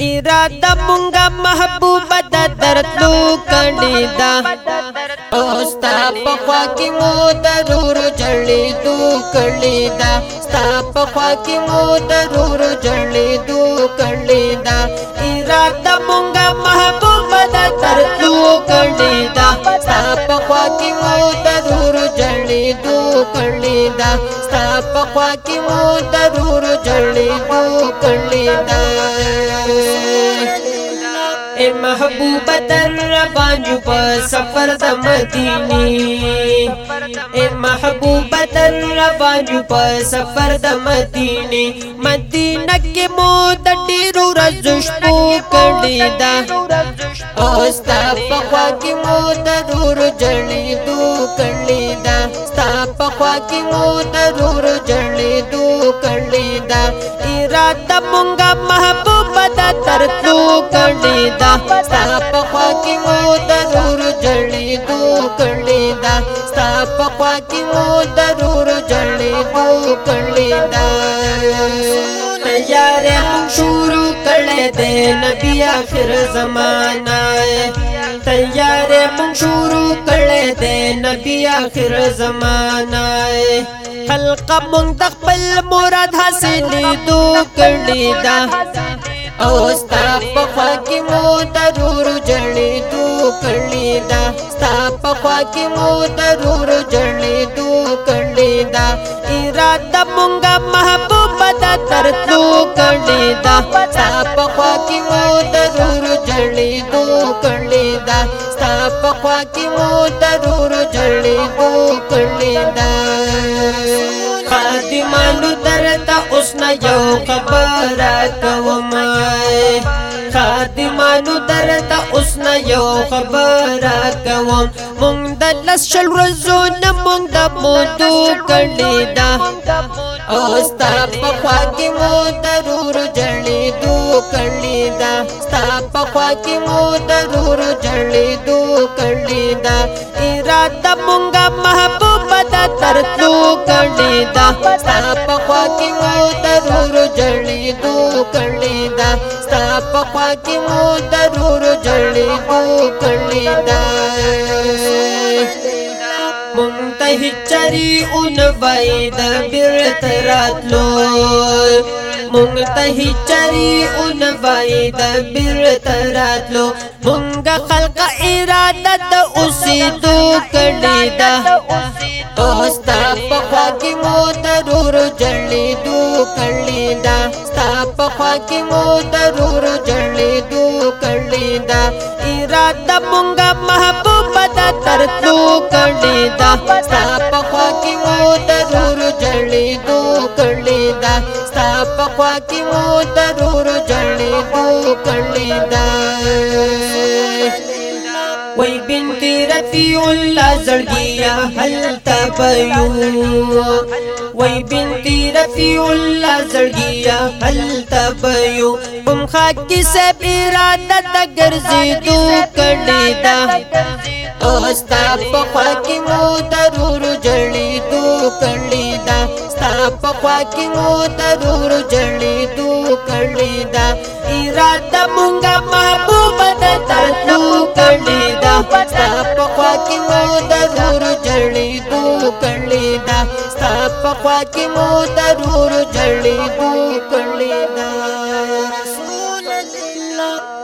اراده مونږه محبوبه د درتلو کړي دا او ستا په خوا کې مو ضرور جړېدو کړي دا ستا په خوا کې مو ضرور جړېدو کړي دا اراده مونږه محبوبه د درتلو کړي دا ستا په خوا کې مو ضرور جړېدو کړي دا ستا په خوا کې مو ضرور جړېدو کړي دا اے محبوبہ در روانو پا سفر دا مدینی اے محبوبہ در روانو پا سفر دا مدینی مدینہ کے مود ڈیرو رزشپو کردی دا ستا پخوا کی مود رور جڑی دو کردی دا ستا پخوا کی مود رور جڑی دو کردی دا ارادہ مونگا محبوبہ دا ترتلو کردی دا ستا پخوا کی مو ضرور جړېدو کړي دا ستا پخوا کی مو ضرور جړېدو کړي دا تیار مون شروع کړي دې نبی آخر زمانہ تیار مون شروع کړي دې نبی آخر زمانہ خلق مون د خپل مراد حاصلېدو کړي دا او ستا پخوا کی مو ضرور جړېدو کړي دا ستا پخوا کی مو ضرور جړېدو کړي دا اراده مونږه محبوبه د ترتلو کړي دا ستا پخوا کی مو ضرور جړېدو کړي دا ستا پخوا کی مو ضرور جړېدو کړي دا خادمانو درته اوس نه یو خبره کوم خادمانو درته اوس نه یو خبره کوم مونږ د لس شل ورځو نه مونږ د مودو کړي دا او ستا پخوا کې مو ضرور جړېدو کړي دا ستا پخوا کې مو ضرور جړېدو کړي دا اراده مونږه محبوبه د ترتلو کړي دا ستا پخوا کې مو ضرور جړېدو کړي دا ستا پخوا کې مو ضرور جړېدو کړي دا مونږ چری اون وای د بیرته راتلو مونږ ته چری اون وای د بیرته راتلو مونږ خلق اراده د اوسېدو کړي دا او ستا پخوا کې مو ضرور جړېدو کړي دا ستا پخوا کې مو ضرور جړېدو کړي دا اراده مونږه محبوبه د ترتلو کړي دا ستا پخوا کې مو ضرور جړېدو کړي دا ستا پخوا کې مو ضرور جړېدو کړي دا وای بنت رفیع الله زړګیا هل تبیو وای بنت رفیع الله زړګیا هل تبیو پم خاکی سے اراده د ګرځېدو کړي دا او ستا پخوا کې مو ضرور جړېدو کړي دا ستا پخوا کې مو ضرور جړېدو کړي دا اراده مونږه محبوبه د ترتلو کړي دا ستا پخوا کې مو ضرور جړېدو کړي دا ستا پخوا کې مو ضرور جړېدو کړي دا رسول الله